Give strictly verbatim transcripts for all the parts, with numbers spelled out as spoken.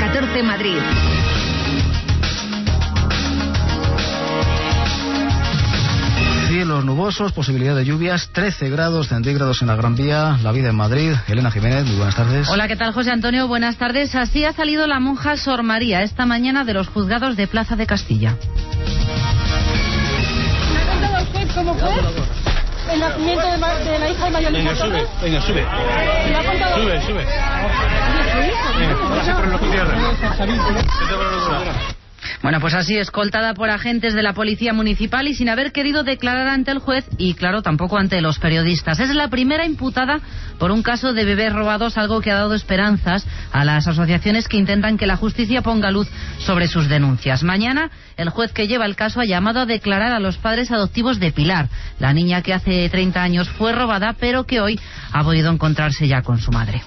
catorce Madrid. Cielos nubosos, posibilidad de lluvias, trece grados centígrados en la Gran Vía, la vida en Madrid. Elena Jiménez, muy buenas tardes. Hola, ¿qué tal, José Antonio? Buenas tardes. Así ha salido la monja Sor María esta mañana de los juzgados de Plaza de Castilla. ¿Me ha contado usted cómo fue el nacimiento de, ma de la hija de María Luisa? Venga, sube, venga, sube. ¿Me ha contado? Sube, sube. Venga, pase por el tierra. Bueno, pues así, escoltada por agentes de la Policía Municipal y sin haber querido declarar ante el juez y, claro, tampoco ante los periodistas. Es la primera imputada por un caso de bebés robados, algo que ha dado esperanzas a las asociaciones que intentan que la justicia ponga luz sobre sus denuncias. Mañana, el juez que lleva el caso ha llamado a declarar a los padres adoptivos de Pilar, la niña que hace treinta años fue robada, pero que hoy ha podido encontrarse ya con su madre.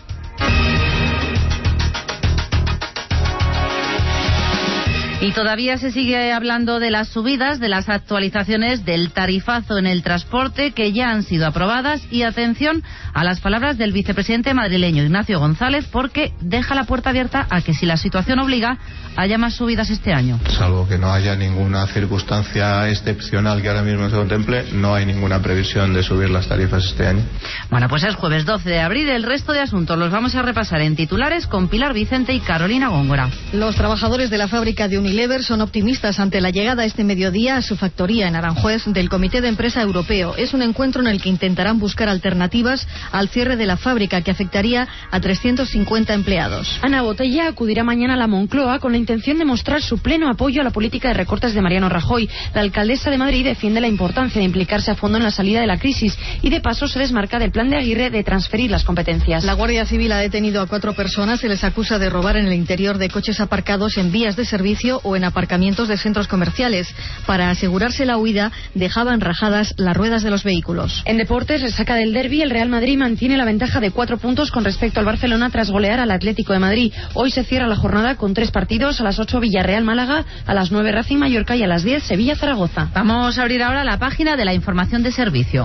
Y todavía se sigue hablando de las subidas, de las actualizaciones del tarifazo en el transporte que ya han sido aprobadas. Y atención a las palabras del vicepresidente madrileño Ignacio González, porque deja la puerta abierta a que, si la situación obliga, haya más subidas este año. Salvo que no haya ninguna circunstancia excepcional que ahora mismo se contemple, no hay ninguna previsión de subir las tarifas este año. Bueno, pues es jueves doce de abril. El resto de asuntos los vamos a repasar en titulares con Pilar Vicente y Carolina Góngora. Los trabajadores de la fábrica de Unilever Unilever son optimistas ante la llegada este mediodía a su factoría en Aranjuez del Comité de Empresa Europeo. Es un encuentro en el que intentarán buscar alternativas al cierre de la fábrica, que afectaría a trescientos cincuenta empleados. Ana Botella acudirá mañana a la Moncloa con la intención de mostrar su pleno apoyo a la política de recortes de Mariano Rajoy. La alcaldesa de Madrid defiende la importancia de implicarse a fondo en la salida de la crisis y, de paso, se desmarca del plan de Aguirre de transferir las competencias. La Guardia Civil ha detenido a cuatro personas. Se les acusa de robar en el interior de coches aparcados en vías de servicio o en aparcamientos de centros comerciales. Para asegurarse la huida, dejaban rajadas las ruedas de los vehículos. En deportes, resaca del derbi, el Real Madrid mantiene la ventaja de cuatro puntos con respecto al Barcelona tras golear al Atlético de Madrid. Hoy se cierra la jornada con tres partidos: a las ocho Villarreal Málaga, a las nueve Racing Mallorca y a las diez Sevilla Zaragoza. Vamos a abrir ahora la página de la información de servicio.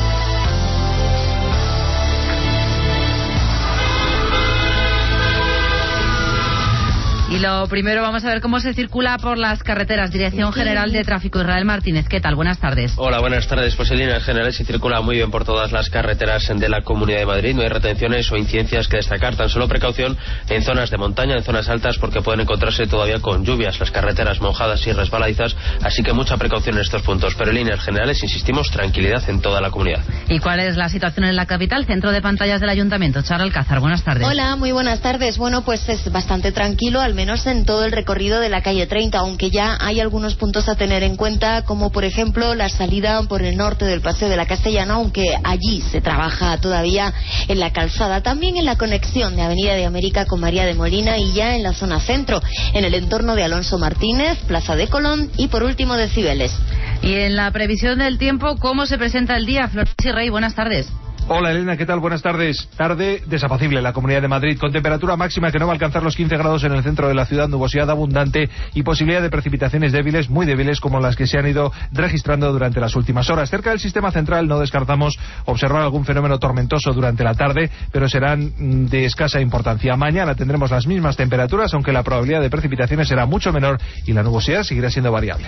Y lo primero, vamos a ver cómo se circula por las carreteras. Dirección General de Tráfico, Israel Martínez. ¿Qué tal? Buenas tardes. Hola, buenas tardes. Pues en líneas generales se circula muy bien por todas las carreteras de la Comunidad de Madrid. No hay retenciones o incidencias que destacar. Tan solo precaución en zonas de montaña, en zonas altas, porque pueden encontrarse todavía con lluvias, las carreteras mojadas y resbaladizas. Así que mucha precaución en estos puntos. Pero en líneas generales, insistimos, tranquilidad en toda la comunidad. ¿Y cuál es la situación en la capital? Centro de pantallas del Ayuntamiento. Charo Alcázar, buenas tardes. Hola, muy buenas tardes. Bueno, pues es bastante tranquilo, al menos en todo el recorrido de la calle treinta, aunque ya hay algunos puntos a tener en cuenta, como por ejemplo la salida por el norte del Paseo de la Castellana, aunque allí se trabaja todavía en la calzada. También en la conexión de Avenida de América con María de Molina, y ya en la zona centro, en el entorno de Alonso Martínez, Plaza de Colón y por último de Cibeles. Y en la previsión del tiempo, ¿cómo se presenta el día? Florencia Rey, buenas tardes. Hola Elena, ¿qué tal? Buenas tardes. Tarde desapacible en la Comunidad de Madrid, con temperatura máxima que no va a alcanzar los quince grados en el centro de la ciudad, nubosidad abundante y posibilidad de precipitaciones débiles, muy débiles, como las que se han ido registrando durante las últimas horas. Cerca del sistema central no descartamos observar algún fenómeno tormentoso durante la tarde, pero serán de escasa importancia. Mañana tendremos las mismas temperaturas, aunque la probabilidad de precipitaciones será mucho menor y la nubosidad seguirá siendo variable.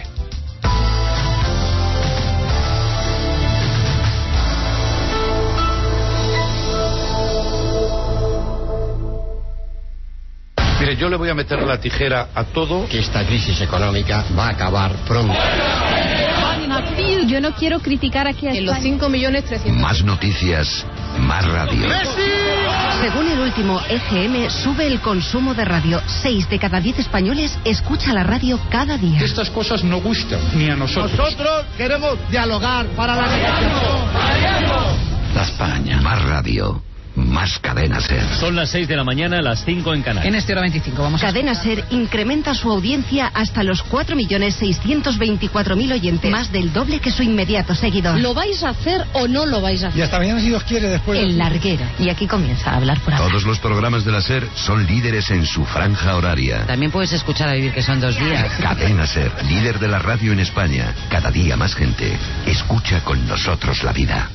Mire, yo le voy a meter la tijera a todo. Que esta crisis económica va a acabar pronto. Yo no quiero criticar aquí a en los cinco millones trescientos. Más noticias, más radio. Según el último E G M, sube el consumo de radio. Seis de cada diez españoles escucha la radio cada día. Estas cosas no gustan ni a nosotros. Nosotros queremos dialogar para la negociación. La España, más radio. Más Cadena Ser. Son las seis de la mañana, las cinco en Canarias. En este hora veinticinco vamos a... Cadena Ser incrementa su audiencia hasta los cuatro millones seiscientos veinticuatro mil oyentes. Más del doble que su inmediato seguidor. ¿Lo vais a hacer o no lo vais a hacer? Y hasta mañana, si Dios quiere, después... El larguero. Y aquí comienza a hablar por ahora. Todos los programas de la Ser son líderes en su franja horaria. También puedes escuchar a Vivir, que son dos días. Cadena Ser, líder de la radio en España. Cada día más gente escucha con nosotros la vida.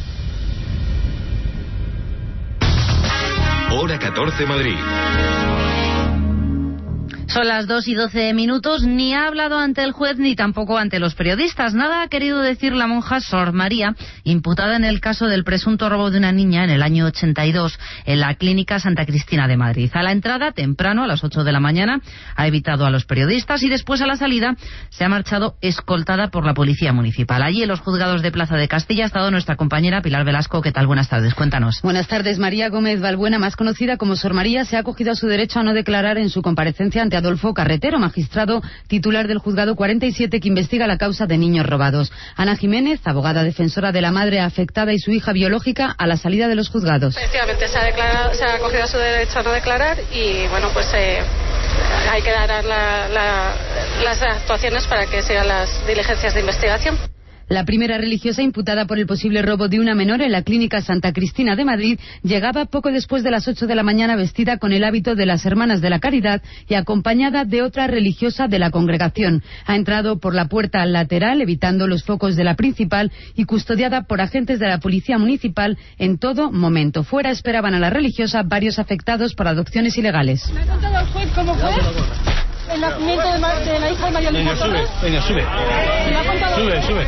Hora catorce Madrid. Son las dos y doce minutos, ni ha hablado ante el juez ni tampoco ante los periodistas. Nada ha querido decir la monja Sor María, imputada en el caso del presunto robo de una niña en el año ochenta y dos en la Clínica Santa Cristina de Madrid. A la entrada, temprano, a las ocho de la mañana, ha evitado a los periodistas y después a la salida se ha marchado escoltada por la Policía Municipal. Allí en los juzgados de Plaza de Castilla ha estado nuestra compañera Pilar Velasco. ¿Qué tal? Buenas tardes, cuéntanos. Buenas tardes. María Gómez Balbuena, más conocida como Sor María, se ha acogido a su derecho a no declarar en su comparecencia ante Adolfo Carretero, magistrado titular del juzgado cuarenta y siete que investiga la causa de niños robados. Ana Jiménez, abogada defensora de la madre afectada y su hija biológica, a la salida de los juzgados. Efectivamente, se ha, declarado, se ha acogido a su derecho a no declarar y bueno, pues eh, hay que dar la, la, las actuaciones para que sigan las diligencias de investigación. La primera religiosa imputada por el posible robo de una menor en la Clínica Santa Cristina de Madrid llegaba poco después de las ocho de la mañana vestida con el hábito de las Hermanas de la Caridad y acompañada de otra religiosa de la congregación. Ha entrado por la puerta lateral, evitando los focos de la principal y custodiada por agentes de la Policía Municipal en todo momento. Fuera esperaban a la religiosa varios afectados por adopciones ilegales. ¿Me ha contado el juez cómo fue el nacimiento de, Ma- de la hija de María Luisa Torres? Venga, sube. ¿Me ha contado? Sube, sube.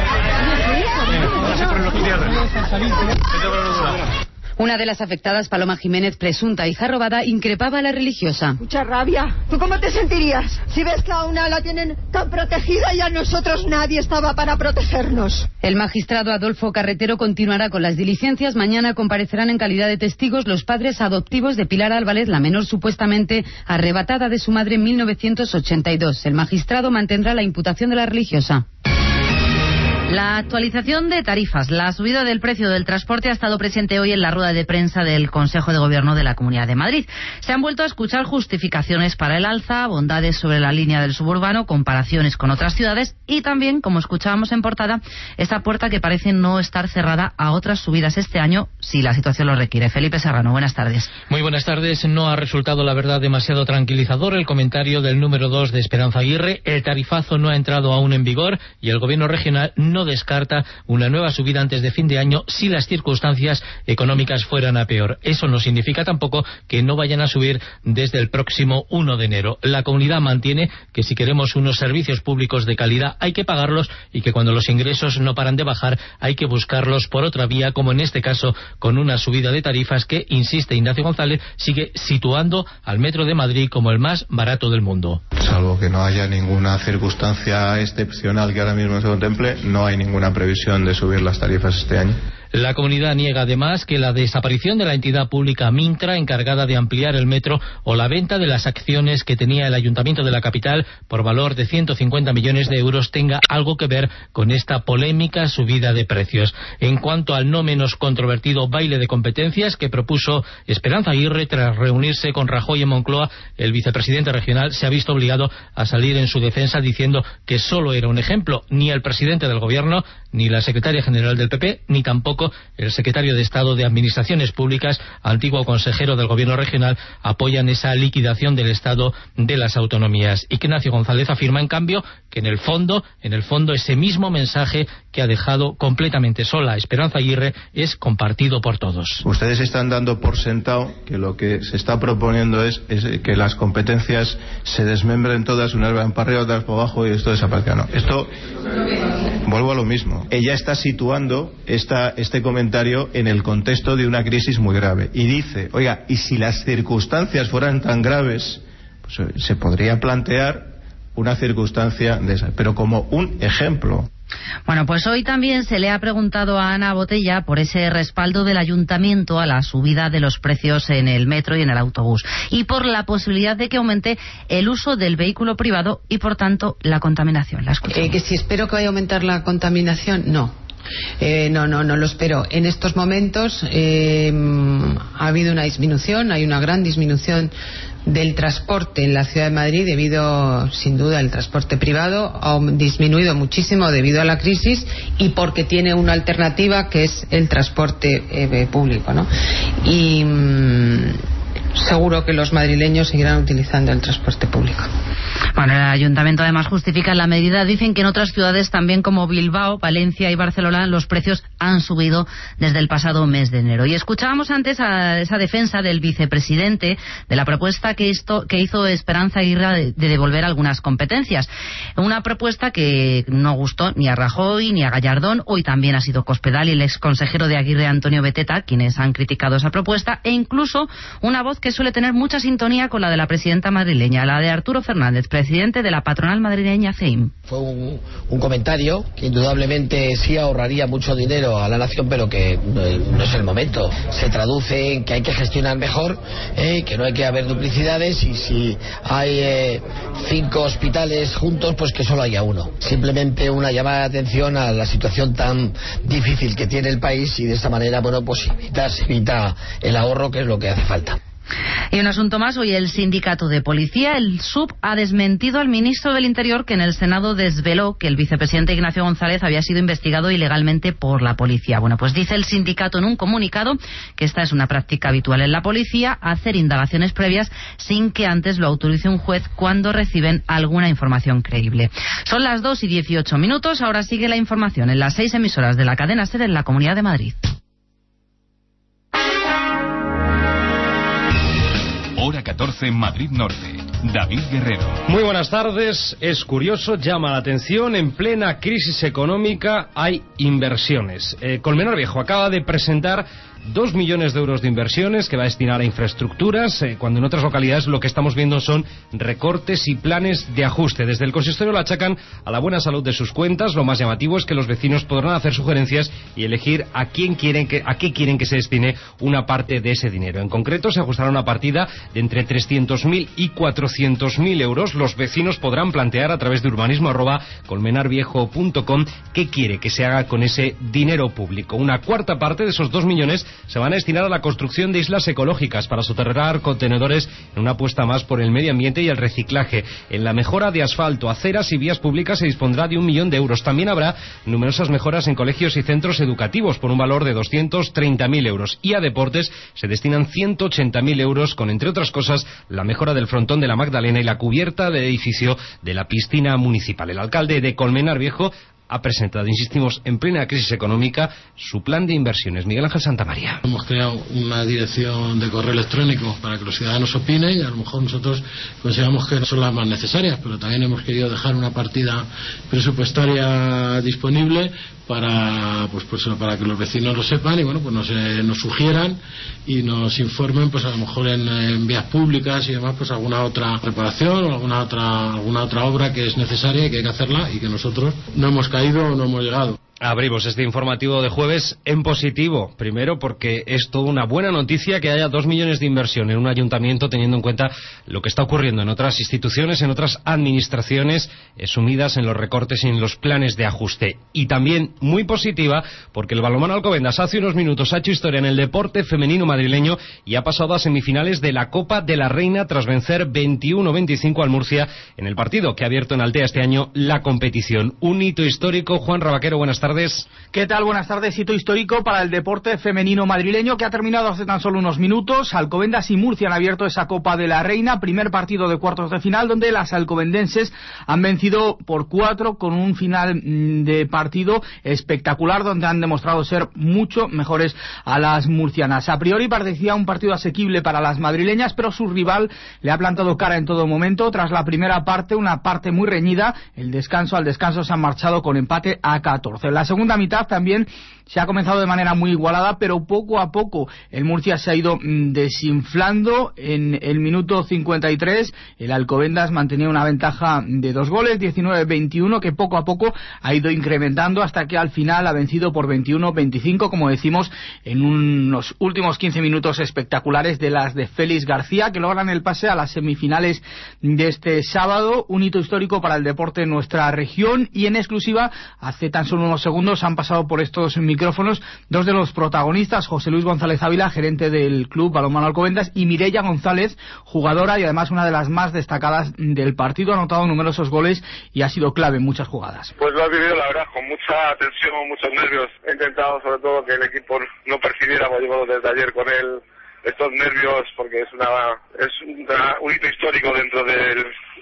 Venga, pase por el Gutiérrez. Vete por el Gutiérrez. Una de las afectadas, Paloma Jiménez, presunta hija robada, increpaba a la religiosa. Mucha rabia. ¿Tú cómo te sentirías si ves que a una la tienen tan protegida y a nosotros nadie estaba para protegernos? El magistrado Adolfo Carretero continuará con las diligencias. Mañana comparecerán en calidad de testigos los padres adoptivos de Pilar Álvarez, la menor supuestamente arrebatada de su madre en mil novecientos ochenta y dos. El magistrado mantendrá la imputación de la religiosa. La actualización de tarifas, la subida del precio del transporte ha estado presente hoy en la rueda de prensa del Consejo de Gobierno de la Comunidad de Madrid. Se han vuelto a escuchar justificaciones para el alza, bondades sobre la línea del suburbano, comparaciones con otras ciudades y también, como escuchábamos en portada, esta puerta que parece no estar cerrada a otras subidas este año si la situación lo requiere. Felipe Serrano, buenas tardes. Muy buenas tardes. No ha resultado, la verdad, demasiado tranquilizador el comentario del número dos de Esperanza Aguirre. El tarifazo no ha entrado aún en vigor y el Gobierno regional no descarta una nueva subida antes de fin de año si las circunstancias económicas fueran a peor. Eso no significa tampoco que no vayan a subir desde el próximo uno de enero. La comunidad mantiene que si queremos unos servicios públicos de calidad hay que pagarlos y que cuando los ingresos no paran de bajar hay que buscarlos por otra vía, como en este caso con una subida de tarifas que, insiste Ignacio González, sigue situando al Metro de Madrid como el más barato del mundo. Salvo que no haya ninguna circunstancia excepcional que ahora mismo se contemple, no hay ninguna previsión de subir las tarifas este año. La comunidad niega además que la desaparición de la entidad pública Mintra, encargada de ampliar el metro, o la venta de las acciones que tenía el Ayuntamiento de la capital por valor de ciento cincuenta millones de euros tenga algo que ver con esta polémica subida de precios. En cuanto al no menos controvertido baile de competencias que propuso Esperanza Aguirre tras reunirse con Rajoy en Moncloa, el vicepresidente regional se ha visto obligado a salir en su defensa diciendo que solo era un ejemplo. Ni el presidente del Gobierno, ni la secretaria general del P P, ni tampoco el secretario de Estado de Administraciones Públicas, antiguo consejero del Gobierno regional, apoyan esa liquidación del Estado de las autonomías. Ignacio González afirma, en cambio, que en el fondo, en el fondo ese mismo mensaje que ha dejado completamente sola a Esperanza Aguirre es compartido por todos. Ustedes están dando por sentado que lo que se está proponiendo es, es que las competencias se desmembren todas, unas van para arriba, otras para abajo y esto desaparezca. No, esto, vuelvo a lo mismo. Ella está situando esta, este comentario en el contexto de una crisis muy grave y dice, oiga, y si las circunstancias fueran tan graves, pues se podría plantear una circunstancia de esa, pero como un ejemplo. Bueno, pues hoy también se le ha preguntado a Ana Botella por ese respaldo del Ayuntamiento a la subida de los precios en el metro y en el autobús y por la posibilidad de que aumente el uso del vehículo privado y, por tanto, la contaminación. La escuchamos. Eh, que si espero que vaya a aumentar la contaminación, no. Eh, no, no, no lo espero. En estos momentos eh, ha habido una disminución, hay una gran disminución del transporte en la ciudad de Madrid debido, sin duda, al transporte privado ha disminuido muchísimo debido a la crisis y porque tiene una alternativa que es el transporte eh, público, ¿no? Y mmm, seguro que los madrileños seguirán utilizando el transporte público. Bueno, el ayuntamiento además justifica la medida. Dicen que en otras ciudades también como Bilbao, Valencia y Barcelona los precios han subido desde el pasado mes de enero. Y escuchábamos antes a esa defensa del vicepresidente de la propuesta que, esto, que hizo Esperanza Aguirre de, de devolver algunas competencias. Una propuesta que no gustó ni a Rajoy ni a Gallardón. Hoy también ha sido Cospedal y el exconsejero de Aguirre, Antonio Beteta, quienes han criticado esa propuesta, e incluso una voz que suele tener mucha sintonía con la de la presidenta madrileña, la de Arturo Fernández, presidente de la patronal madrileña C E I M. Fue un, un comentario que indudablemente sí ahorraría mucho dinero a la nación, pero que no, no es el momento. Se traduce en que hay que gestionar mejor, eh, que no hay que haber duplicidades, y si hay eh, cinco hospitales juntos, pues que solo haya uno. Simplemente una llamada de atención a la situación tan difícil que tiene el país, y de esta manera, bueno, pues evita, se evita el ahorro, que es lo que hace falta. Y un asunto más, hoy el sindicato de policía, el S U B, ha desmentido al ministro del Interior, que en el Senado desveló que el vicepresidente Ignacio González había sido investigado ilegalmente por la policía. Bueno, pues dice el sindicato en un comunicado que esta es una práctica habitual en la policía, hacer indagaciones previas sin que antes lo autorice un juez cuando reciben alguna información creíble. Son las dos y dieciocho minutos, ahora sigue la información en las seis emisoras de la cadena SER en la Comunidad de Madrid. Hora catorce, Madrid Norte. David Guerrero. Muy buenas tardes. Es curioso, llama la atención, en plena crisis económica hay inversiones. Eh, Colmenar Viejo acaba de presentar dos millones de euros de inversiones que va a destinar a infraestructuras, eh, cuando en otras localidades lo que estamos viendo son recortes y planes de ajuste. Desde el consistorio lo achacan a la buena salud de sus cuentas. Lo más llamativo es que los vecinos podrán hacer sugerencias y elegir a quién quieren que, a qué quieren que se destine una parte de ese dinero. En concreto, se ajustará una partida de entre trescientos mil y cuatrocientos mil euros. Los vecinos podrán plantear a través de urbanismo arroba colmenarviejo punto com qué quiere que se haga con ese dinero público. Una cuarta parte de esos dos millones se van a destinar a la construcción de islas ecológicas para soterrar contenedores, en una apuesta más por el medio ambiente y el reciclaje. En la mejora de asfalto, aceras y vías públicas se dispondrá de un millón de euros. También habrá numerosas mejoras en colegios y centros educativos por un valor de doscientos treinta mil euros. Y a deportes se destinan ciento ochenta mil euros con, entre otras cosas, la mejora del frontón de la Magdalena y la cubierta del edificio de la piscina municipal. El alcalde de Colmenar Viejo ha presentado, insistimos, en plena crisis económica, su plan de inversiones. Miguel Ángel Santamaría. Hemos creado una dirección de correo electrónico para que los ciudadanos opinen, y a lo mejor nosotros consideramos que no son las más necesarias, pero también hemos querido dejar una partida presupuestaria disponible para pues, pues para que los vecinos lo sepan y bueno pues nos, eh, nos sugieran y nos informen, pues a lo mejor en, en vías públicas y demás, pues alguna otra reparación o alguna otra alguna otra obra que es necesaria y que hay que hacerla y que nosotros no hemos caído o no hemos llegado. Abrimos este informativo de jueves en positivo. Primero, porque es toda una buena noticia que haya dos millones de inversión en un ayuntamiento, teniendo en cuenta lo que está ocurriendo en otras instituciones, en otras administraciones, eh, sumidas en los recortes y en los planes de ajuste. Y también muy positiva, porque el balonmano Alcobendas hace unos minutos ha hecho historia en el deporte femenino madrileño y ha pasado a semifinales de la Copa de la Reina tras vencer veintiuno veinticinco al Murcia en el partido que ha abierto en Altea este año la competición. Un hito histórico. Juan Rabaquero, buenas tardes. ¿Qué tal? Buenas tardes. Hito histórico para el deporte femenino madrileño que ha terminado hace tan solo unos minutos. Alcobendas y Murcia han abierto esa Copa de la Reina, primer partido de cuartos de final, donde las alcobendenses han vencido por cuatro con un final de partido espectacular, donde han demostrado ser mucho mejores a las murcianas. A priori parecía un partido asequible para las madrileñas, pero su rival le ha plantado cara en todo momento. Tras la primera parte, una parte muy reñida, el descanso al descanso se han marchado con empate a catorce. La segunda mitad también se ha comenzado de manera muy igualada, pero poco a poco el Murcia se ha ido desinflando. En el minuto cincuenta y tres el Alcobendas mantenía una ventaja de dos goles, diecinueve veintiuno, que poco a poco ha ido incrementando hasta que al final ha vencido por veintiuno veinticinco, como decimos, en unos últimos quince minutos espectaculares de las de Félix García, que logran el pase a las semifinales de este sábado. Un hito histórico para el deporte en nuestra región, y en exclusiva hace tan solo unos segundos han pasado por estos micrófonos dos de los protagonistas, José Luis González Ávila, gerente del club Balonmano Alcobendas, y Mireia González, jugadora y además una de las más destacadas del partido. Ha anotado numerosos goles y ha sido clave en muchas jugadas. Pues lo ha vivido, la verdad, con mucha tensión, muchos nervios. He intentado sobre todo que el equipo no percibiera, como digo, desde ayer con él, estos nervios, porque es una es una, un hito histórico dentro del,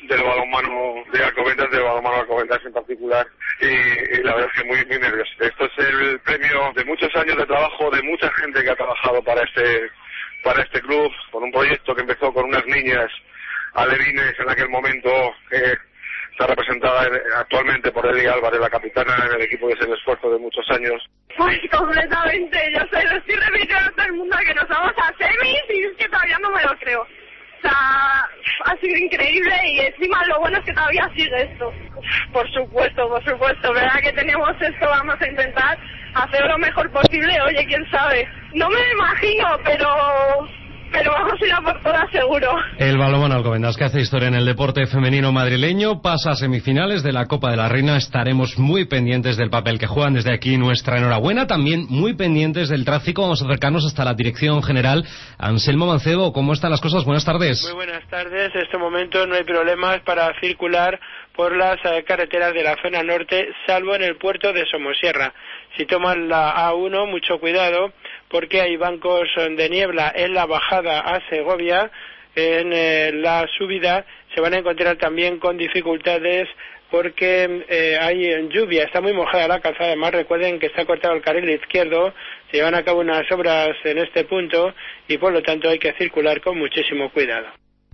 del balonmano de Alcobendas, del balonmano Alcobendas en particular, y, y la verdad es que muy, muy nervioso. Esto es el premio de muchos años de trabajo, de mucha gente que ha trabajado para este, para este club, con un proyecto que empezó con unas niñas alevines en aquel momento, eh, está representada actualmente por Eli Álvarez, la capitana en el equipo, que es el esfuerzo de muchos años. Pues completamente, yo sé, lo estoy repitiendo a todo el mundo que nos vamos a semis y es que todavía no me lo creo. O sea, ha sido increíble y encima lo bueno es que todavía sigue esto. Por supuesto, por supuesto, verdad que tenemos esto, vamos a intentar hacer lo mejor posible, oye, quién sabe. No me lo imagino, pero... pero vamos a ir a por todas seguro. El balonmano Alcobendas, que hace historia en el deporte femenino madrileño, pasa a semifinales de la Copa de la Reina. Estaremos muy pendientes del papel que juegan. Desde aquí nuestra enhorabuena. También muy pendientes del tráfico. Vamos a acercarnos hasta la Dirección General. Anselmo Mancebo, ¿cómo están las cosas? Buenas tardes. Muy buenas tardes. En este momento no hay problemas para circular por las eh, carreteras de la zona norte, salvo en el puerto de Somosierra. Si toman la A uno, mucho cuidado, porque hay bancos de niebla en la bajada a Segovia. En eh, la subida se van a encontrar también con dificultades porque eh, hay lluvia, está muy mojada la calzada. Además, recuerden que está cortado el carril izquierdo, se llevan a cabo unas obras en este punto y por lo tanto hay que circular con muchísimo cuidado.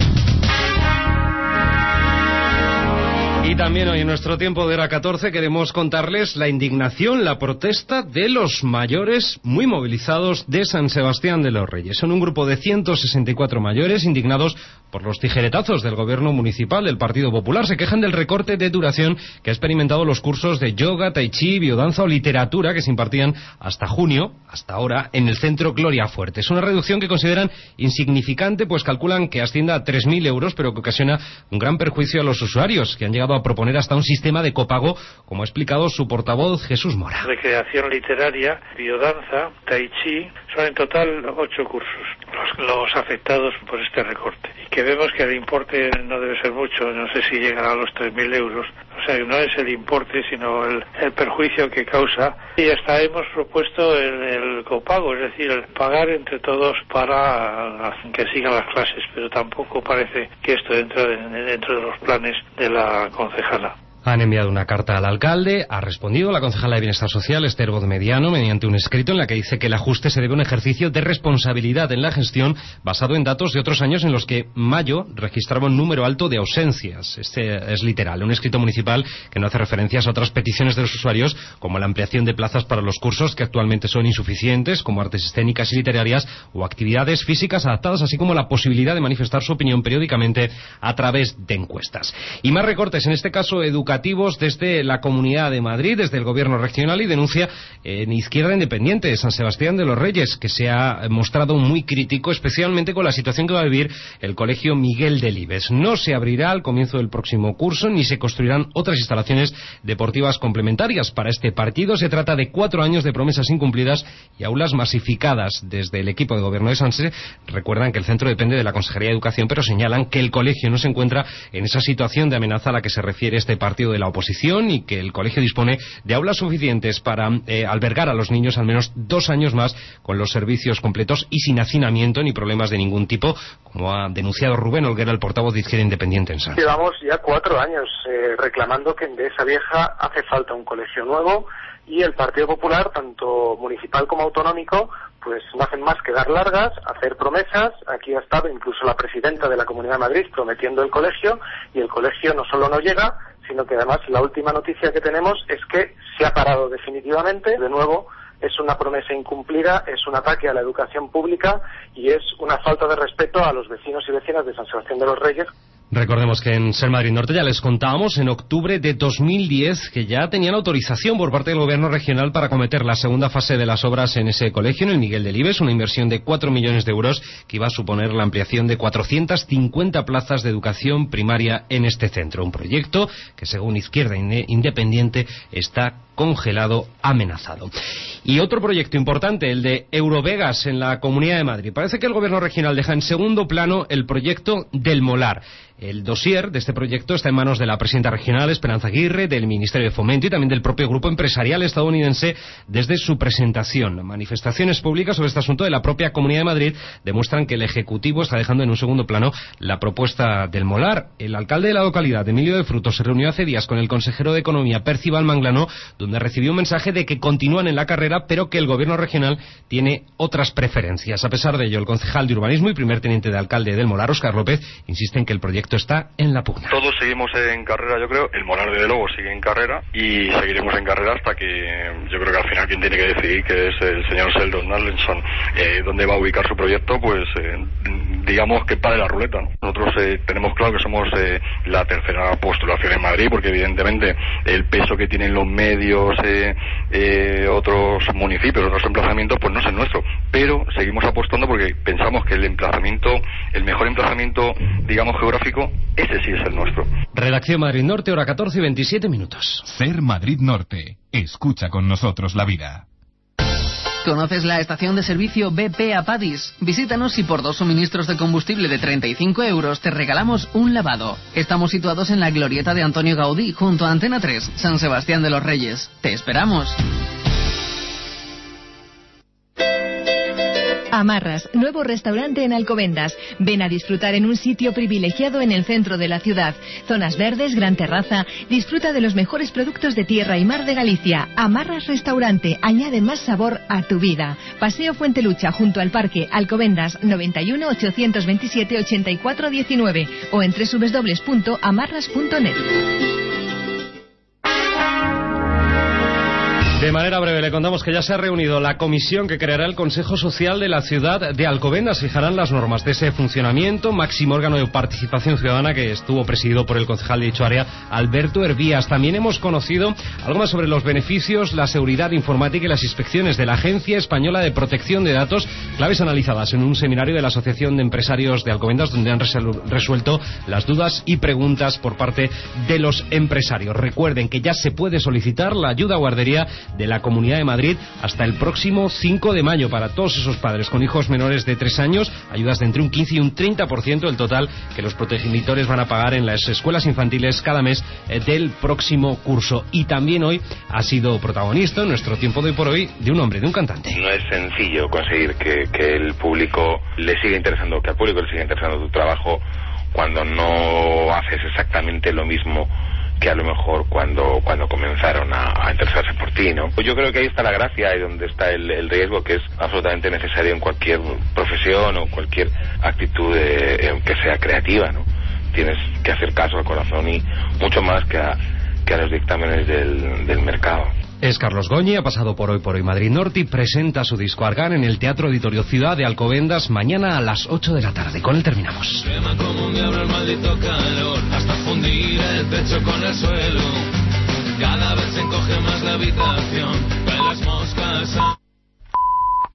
Y también hoy en nuestro tiempo de Hora catorce queremos contarles la indignación, la protesta de los mayores muy movilizados de San Sebastián de los Reyes. Son un grupo de ciento sesenta y cuatro mayores indignados por los tijeretazos del gobierno municipal del Partido Popular. Se quejan del recorte de duración que ha experimentado los cursos de yoga, tai chi, biodanza o literatura que se impartían hasta junio, hasta ahora, en el centro Gloria Fuerte. Es una reducción que consideran insignificante, pues calculan que ascienda a tres mil euros, pero que ocasiona un gran perjuicio a los usuarios, que han llegado a proponer hasta un sistema de copago, como ha explicado su portavoz Jesús Mora. Recreación literaria, biodanza, tai chi, son en total ocho cursos los, los afectados por este recorte. Y que vemos que el importe no debe ser mucho, no sé si llegará a los tres mil euros. O sea, no es el importe, sino el, el perjuicio que causa. Y hasta hemos propuesto el, el copago, es decir, el pagar entre todos para que sigan las clases, pero tampoco parece que esto entre de, dentro de los planes de la concejala. Han enviado una carta al alcalde, ha respondido la concejala de Bienestar Social, Esther Godmediano, mediante un escrito en la que dice que el ajuste se debe a un ejercicio de responsabilidad en la gestión basado en datos de otros años en los que mayo registraba un número alto de ausencias. Este es literal, un escrito municipal que no hace referencias a otras peticiones de los usuarios, como la ampliación de plazas para los cursos que actualmente son insuficientes, como artes escénicas y literarias o actividades físicas adaptadas, así como la posibilidad de manifestar su opinión periódicamente a través de encuestas. Y más recortes, en este caso educativos, desde la Comunidad de Madrid, desde el Gobierno regional, y denuncia en Izquierda Independiente de San Sebastián de los Reyes, que se ha mostrado muy crítico, especialmente con la situación que va a vivir el Colegio Miguel Delibes. No se abrirá al comienzo del próximo curso, ni se construirán otras instalaciones deportivas complementarias. Para este partido se trata de cuatro años de promesas incumplidas y aulas masificadas. Desde el equipo de gobierno de Sanse recuerdan que el centro depende de la Consejería de Educación, pero señalan que el colegio no se encuentra en esa situación de amenaza a la que se refiere este partido de la oposición, y que el colegio dispone de aulas suficientes para eh, albergar a los niños al menos dos años más, con los servicios completos y sin hacinamiento ni problemas de ningún tipo, como ha denunciado Rubén Olguera, el portavoz de Izquierda Independiente en Sanse. Llevamos ya cuatro años eh, reclamando que en Dehesa Vieja hace falta un colegio nuevo, y el Partido Popular, tanto municipal como autonómico, pues no hacen más que dar largas, hacer promesas. Aquí ha estado incluso la presidenta de la Comunidad de Madrid prometiendo el colegio, y el colegio no solo no llega, sino que además la última noticia que tenemos es que se ha parado definitivamente. De nuevo, es una promesa incumplida, es un ataque a la educación pública y es una falta de respeto a los vecinos y vecinas de San Sebastián de los Reyes. Recordemos que en Ser Madrid Norte ya les contábamos en octubre de dos mil diez que ya tenían autorización por parte del gobierno regional para acometer la segunda fase de las obras en ese colegio, en el Miguel Delibes, una inversión de cuatro millones de euros que iba a suponer la ampliación de cuatrocientas cincuenta plazas de educación primaria en este centro. Un proyecto que, según Izquierda Independiente, está congelado amenazado. Y otro proyecto importante, el de Eurovegas en la Comunidad de Madrid. Parece que el gobierno regional deja en segundo plano el proyecto del Molar. El dossier de este proyecto está en manos de la presidenta regional, Esperanza Aguirre, del Ministerio de Fomento y también del propio grupo empresarial estadounidense desde su presentación. Manifestaciones públicas sobre este asunto de la propia Comunidad de Madrid demuestran que el Ejecutivo está dejando en un segundo plano la propuesta del Molar. El alcalde de la localidad, Emilio de Frutos, se reunió hace días con el consejero de Economía, Percival Manglano, donde recibió un mensaje de que continúan en la carrera, pero que el gobierno regional tiene otras preferencias. A pesar de ello, el concejal de Urbanismo y primer teniente de alcalde del Molar, Óscar López, insiste en que el proyecto está en la pugna. Todos seguimos en carrera, yo creo. El Molar, desde luego, sigue en carrera y seguiremos en carrera hasta que, yo creo que al final quien tiene que decidir, que es el señor Sheldon Adelson, eh, dónde va a ubicar su proyecto, pues eh, digamos que para la ruleta, ¿no? Nosotros eh, tenemos claro que somos eh, la tercera postulación en Madrid, porque evidentemente el peso que tienen los medios, eh, eh, otros municipios, otros emplazamientos, pues no es el nuestro. Pero seguimos apostando porque pensamos que el emplazamiento, el mejor emplazamiento, digamos, geográfico, ese sí es el nuestro. Redacción Madrid Norte, hora catorce y veintisiete minutos. Ser Madrid Norte. Escucha con nosotros la vida. ¿Conoces la estación de servicio B P Apadis? Visítanos y por dos suministros de combustible de treinta y cinco euros te regalamos un lavado. Estamos situados en la glorieta de Antonio Gaudí, junto a Antena tres, San Sebastián de los Reyes. ¡Te esperamos! Amarras, nuevo restaurante en Alcobendas. Ven a disfrutar en un sitio privilegiado en el centro de la ciudad. Zonas verdes, gran terraza. Disfruta de los mejores productos de tierra y mar de Galicia. Amarras Restaurante, añade más sabor a tu vida. Paseo Fuentelucha, junto al Parque, Alcobendas, noventa y uno, ochocientos veintisiete, ochenta y cuatro diecinueve o en doble u doble u doble u punto amarras punto net. De manera breve le contamos que ya se ha reunido la comisión que creará el Consejo Social de la ciudad de Alcobendas. Fijarán las normas de ese funcionamiento, máximo órgano de participación ciudadana que estuvo presidido por el concejal de dicho área, Alberto Hervías. También hemos conocido algo más sobre los beneficios, la seguridad informática y las inspecciones de la Agencia Española de Protección de Datos, claves analizadas en un seminario de la Asociación de Empresarios de Alcobendas, donde han resuelto las dudas y preguntas por parte de los empresarios. Recuerden que ya se puede solicitar la ayuda guardería de la Comunidad de Madrid hasta el próximo cinco de mayo para todos esos padres con hijos menores de tres años, ayudas de entre un quince y un treinta por ciento del total que los progenitores van a pagar en las escuelas infantiles cada mes eh, del próximo curso. Y también hoy ha sido protagonista en nuestro tiempo de hoy por hoy de un hombre, de un cantante. No es sencillo conseguir que, que el público le siga interesando, que al público le siga interesando tu trabajo cuando no haces exactamente lo mismo que a lo mejor cuando cuando comenzaron a, a interesarse por ti, ¿no? Yo creo que ahí está la gracia y donde está el, el riesgo, que es absolutamente necesario en cualquier profesión o cualquier actitud de, que sea creativa, ¿no? Tienes que hacer caso al corazón y mucho más que a, que a los dictámenes del, del mercado. Es Carlos Goñi, ha pasado por Hoy por Hoy Madrid Norte y presenta su disco Argan en el Teatro Auditorio Ciudad de Alcobendas mañana a las ocho de la tarde. Con él terminamos. Quema como un diablo el maldito calor, hasta fundir el pecho con el suelo. Cada vez se encoge más la habitación, caen las moscas.